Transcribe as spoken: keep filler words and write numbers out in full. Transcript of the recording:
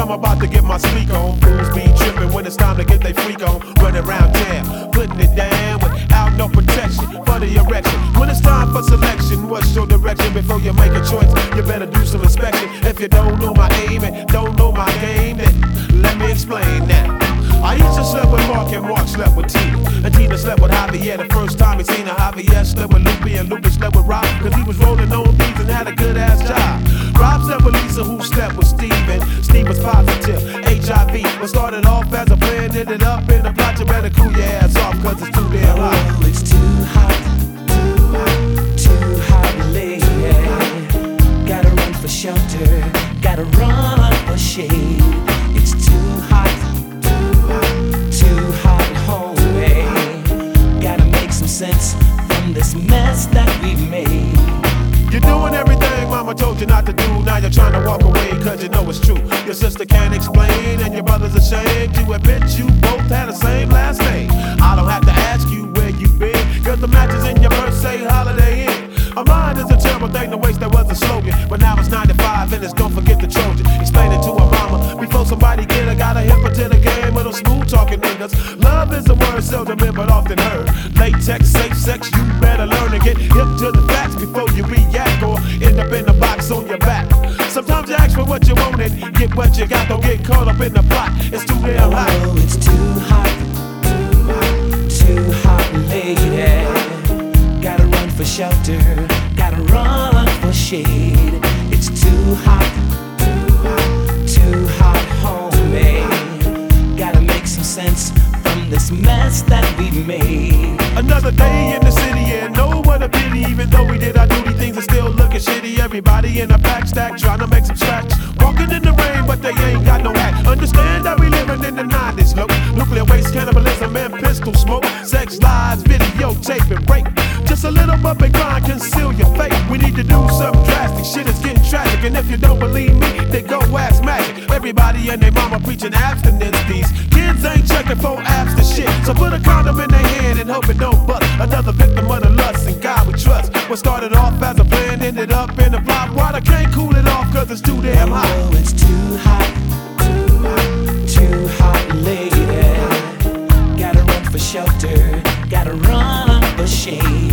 I'm about to get my speak on. Fools be tripping when it's time to get they freak on. Running around jam, putting it down without no protection for the erection. When it's time for selection, what's your direction? Before you make a choice, you better do some inspection. If you don't know my aim and don't know my game, then let me explain that. I used to slept with Mark and Mark slept with Tina, and Tina slept with Javier. The first time he seen her, Javier slept with Lupe, and Lupe slept with Rob, cause he was rolling on beats and had a good ass job. Rob slept with Lisa, who slept with Steven. Steve was positive, H I V. What started off as a plan ended up in a plot. You better cool your ass off, cause it's too damn hot. Oh, it's too hot, too hot, too hot, lady. Gotta run for shelter, gotta run for shade. It's too hot, too hot, homie. Gotta make some sense from this mess that we made. You're doing everything mama told you not to do. Now you're trying to walk away cause you know it's true. Your sister can't explain and your brother's ashamed to admit you both had the same last name. I don't have to ask you where you been, cause the matches in your purse say Holiday Inn. A mind is a terrible thing to waste, that was a slogan. But now it's nine to five and it's don't forget the Trojan. Explain it to her mama before somebody get her. Gotta hip her to the game of those smooth talking niggas. Love is a word seldom heard but often heard. Latex, safe sex, you better learn to get hip to the facts before you react or end up in the box on your back. Sometimes you ask for what you want and get what you got. Don't get caught up in the plot, it's too damn hot. Oh, it's too hot, too hot, too hot, lady. Gotta run for shelter, gotta run for shade. It's too hot, too hot, too hot, homie. Gotta make some sense from this mess that we made. Another day in the city and no what a pity. Even though we did our duty, things are still looking shitty. Everybody in a pack stack trying to make some scratch. Walking in the rain but they ain't got no hat. Understand that we living in the nineties, look. Nuclear waste, cannibalism and pistol smoke. Sex, lies, videotape and rape. Just a little bump and grind, conceal your fate. We need to do something drastic, shit is getting tragic. And if you don't believe me, then go ask Magic. Everybody and their mama preaching abstinence. These kids ain't checking for apps to shit. So put a condom in their hand and hope it don't bust. Another victim of the lust and God we trust. What started off as a plan ended up in a plot. Water can't cool it off cause it's too damn hot. Oh, it's too hot, too hot, too hot, lady. Gotta run for shelter, gotta run for shade.